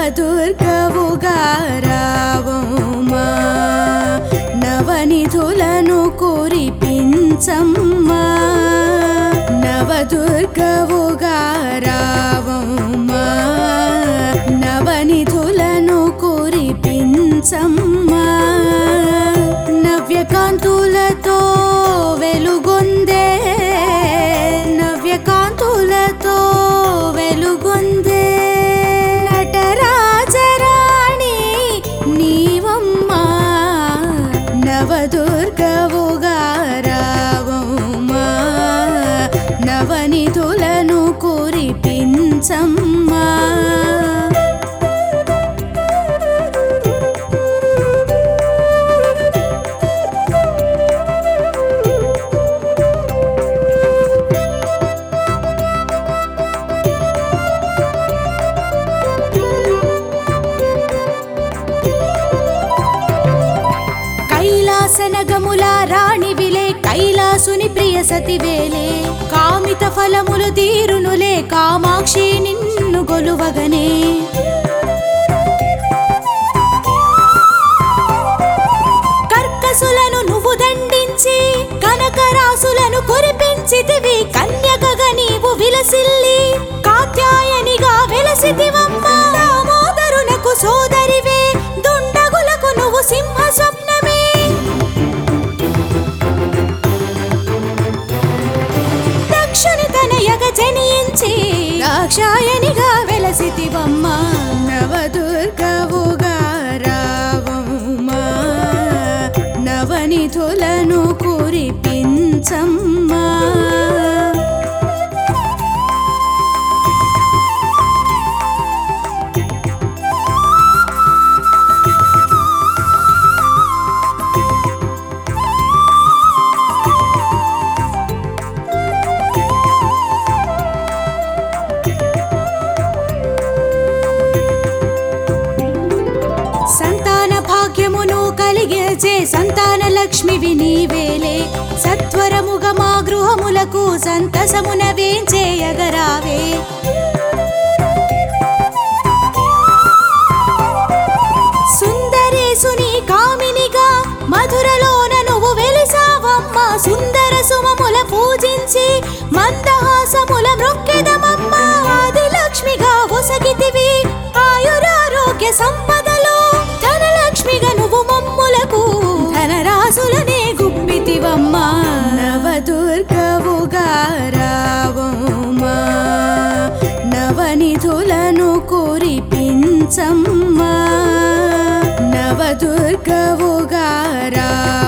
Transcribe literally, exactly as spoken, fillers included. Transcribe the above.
నవదుర్గవుగా రావమ్మా నవనిధులను కురిపించమ్మా నవదుర్గవుగా రావమ్మా నవనిధులను కురిపించమ్మా నవ్యకాంతులతో వెలుగొందే నవ్యకాంతులతో వెలుగొందే నటరాజరాణి నీవమ్మా నవదుర్గవుగా రావమ్మా నవనిధులను కురిపించమ్మా కైలాసనగముల రాణివిలే కైలాసుని ప్రియ సతివేలే కామిత ఫలములు తీరునులే కామాక్షి నిన్ను గొలువగనే కర్కసులను నువ్వు దండించి కనకరాసులను కురిపించితివి కన్యకగా నీవు విలసిల్లి కాత్యాయనిగా వెలసితివమ్మా దామోదరునకు సోదరివే దుండగులకు నువ్వు సింహ స్వప్నమే దక్షుని తనయగ జనించి దాక్షాయనిగా వెలసితివమ్మా నవదుర్గవుగా రావమ్మా నవనిధులను కురిపించమ్మా సంతాన భాగ్యమును కలిగించే సంతాన లక్ష్మివి నీవేలే సత్వరముగా మా గృహములకు సంతసమున వేంచేయగరావే సుందరేశుని కామినిగా మధురలోన నువ్వు వెలిసావమ్మా సుందర సుమముల పూజించి మందహాసముల మ్రొక్కెదమమ్మా ఆది లక్ష్మిగా ఒసగితివి ఆయురారోగ్య సంపదలో ధనలక్ష్మిగా నువ్వు మమ్ములకు ధనరాశులనే గుప్పితివమ్మా నవదుర్గవుగా రావమ్మా నవనిధులను కురిపించమ్మా నవదుర్గవుగా రా